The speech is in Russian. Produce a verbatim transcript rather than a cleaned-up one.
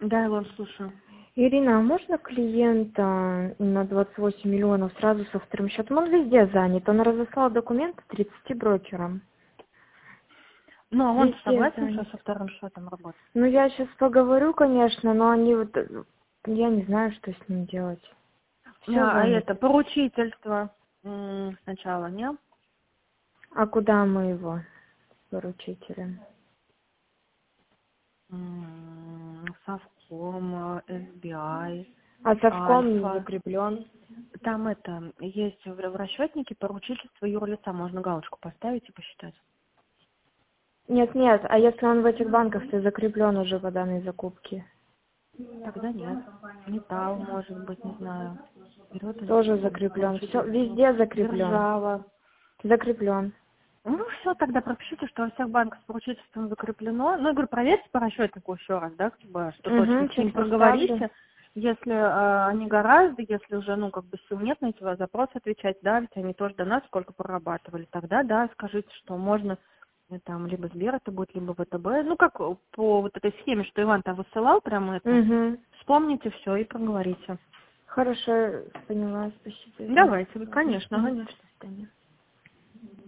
Да, я вас слушаю. Ирина, а можно клиента на двадцать восемь миллионов сразу со вторым счетом? Он везде занят. Он разослал документы тридцати брокерам. Ну, а он Везде согласен занят. сейчас со вторым счетом работать? Ну, я сейчас поговорю, конечно, но они вот... э, Я не знаю, что с ним делать. Все А, а занято. это поручительство м, сначала, не? А куда мы его, поручителя? М, Совком, эс би ай, А совком не Альфа. закреплен? Там это, есть в, в расчетнике поручительство юрлица, можно галочку поставить и посчитать. Нет, нет, а если он в этих банках, то закреплен уже по данной закупке? Тогда нет. Металл, может быть, не знаю. Берет Тоже инвестиционное закреплен. Все, поручительство. везде закреплен. Держава. Закреплен. Ну, все, тогда пропишите, что во всех банках с поручительством закреплено. Ну, я говорю, проверьте по расчетнику еще раз, да, как бы, что точно Угу, с сейчас ним поставлю. проговорите. Если э, они гораздо, если уже, ну, как бы сил нет на эти запросы отвечать, да, ведь они тоже до нас сколько прорабатывали, тогда, да, скажите, что можно э, там либо Сбер это будет, либо ВТБ. Ну, как по вот этой схеме, что Иван там высылал, прямо это, Угу. вспомните все и проговорите. Хорошо, поняла. Спасибо, Ирина. Давайте, конечно, Мгм. конечно. До свидания.